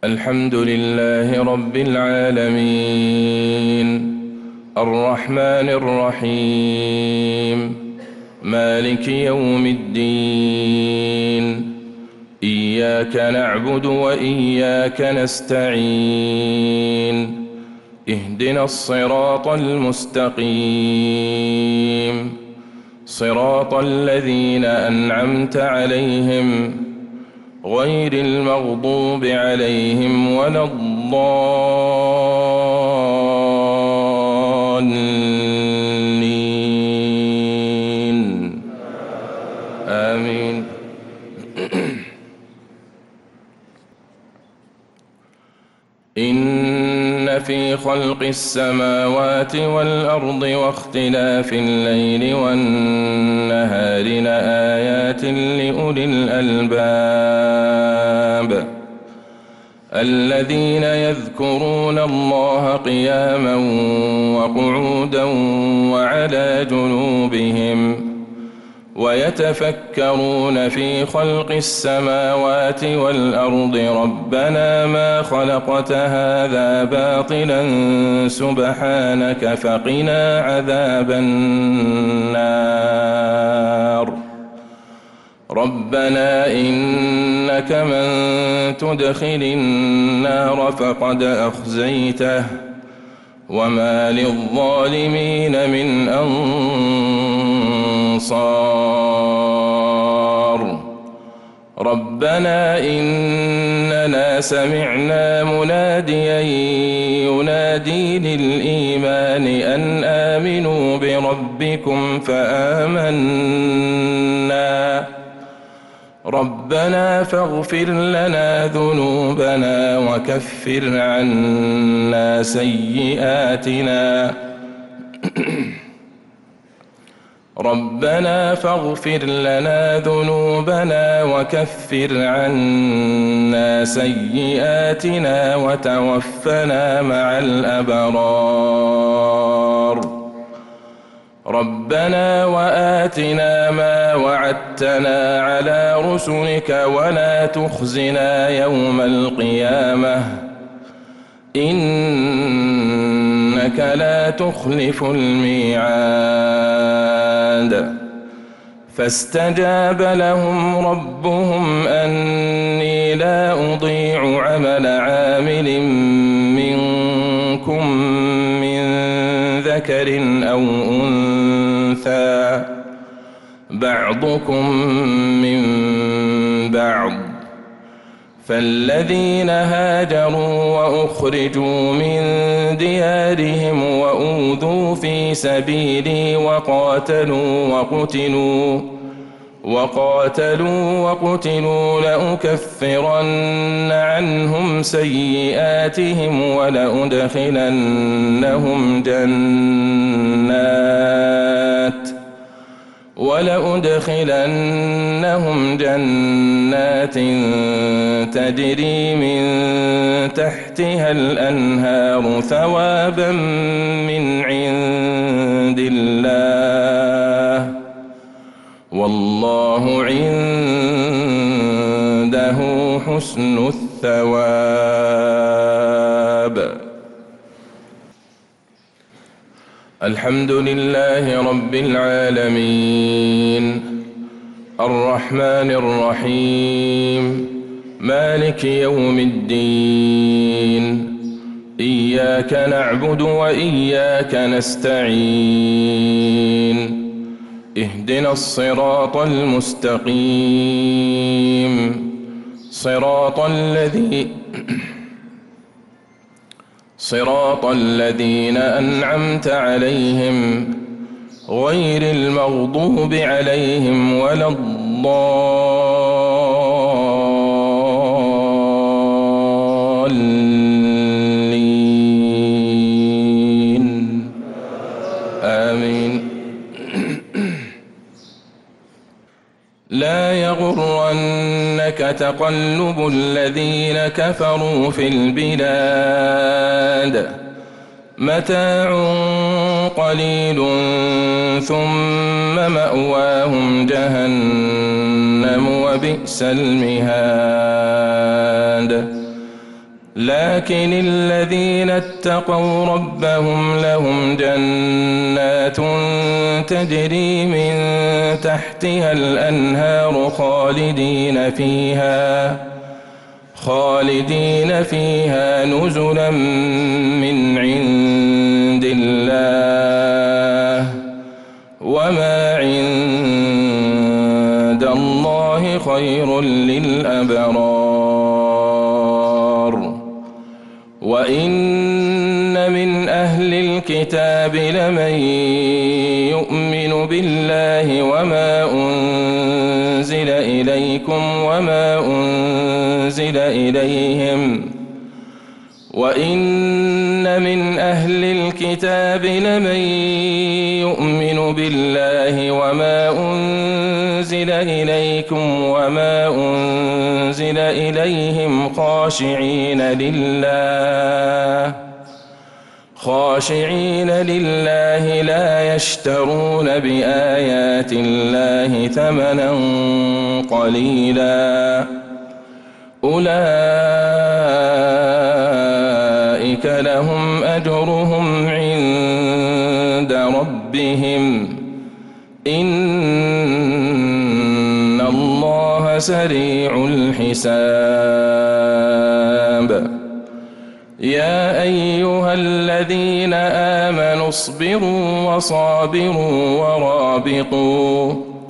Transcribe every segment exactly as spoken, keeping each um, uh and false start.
الحمد لله رب العالمين الرحمن الرحيم مالك يوم الدين إياك نعبد وإياك نستعين اهدنا الصراط المستقيم صراط الذين أنعمت عليهم غير المغضوب عليهم ولا الضالين آمين. إن في خلق السماوات والأرض واختلاف الليل والنهار لآيات لأولي الألباب الذين يذكرون الله قياما وقعودا وعلى جنوبهم ويتفكرون في خلق السماوات والأرض ربنا ما خلقت هذا باطلا سبحانك فقنا عذاب النار ربنا إنك من تدخل النار فقد أخزيته وما للظالمين من أنصار ربنا إننا سمعنا مناديا ينادي للإيمان أن آمنوا بربكم فآمنا ربنا فاغفر لنا ذنوبنا وكفر عنا سيئاتنا ربنا فاغفر لنا ذنوبنا وكفر عنا سيئاتنا وتوفنا مع الأبرار ربنا وآتنا ما وعدتنا على رسلك ولا تخزنا يوم القيامة إنك لا تخلف الميعاد فاستجاب لهم ربهم أني لا أضيع عمل عامل منكم من ذكر أو أنثى بعضكم من بعض فالذين هاجروا وأخرجوا من ديارهم وأوذوا في سبيلي وقاتلوا وقتلوا وقاتلوا وقتلوا لأكفرن عنهم سيئاتهم ولأدخلنهم جنات ولأدخلنهم جنات تجري من تحتها الأنهار ثوابا من عند الله والله عنده حسن الثواب. الحمد لله رب العالمين الرحمن الرحيم مالك يوم الدين إياك نعبد وإياك نستعين اهدنا الصراط المستقيم صراط الذي صراط الذين أنعمت عليهم غير المغضوب عليهم ولا الضالين آمين. لا يغرنك تقلب الذين كفروا في البلاد متاع قليل ثم مأواهم جهنم وبئس المهاد لكن الذين اتقوا ربهم لهم جنات تجري من تحتها الأنهار خالدين فيها خالدين فيها نزلا من عند الله وما عند الله خير للأبرار. وإن من أهل الكتاب لمن يؤمن بالله وما أنزل إليكم وما أنزل إليهم وإن من أهل الكتاب لمن يؤمن بالله وما أنزل إليكم وما أنزل إليهم خاشعين لله خاشعين لله لا يشترون بآيات الله ثمنا قليلا أولئك لهم أجرهم عند ربهم إن الله سريع الحساب. يا أيها الذين آمنوا اصبروا وصابروا ورابطوا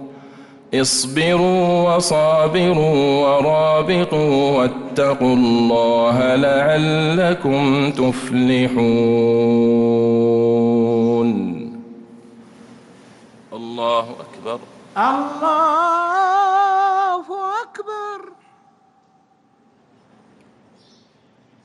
اصبروا وصابروا ورابطوا واتقوا الله لعلكم تفلحون. الله أكبر. الله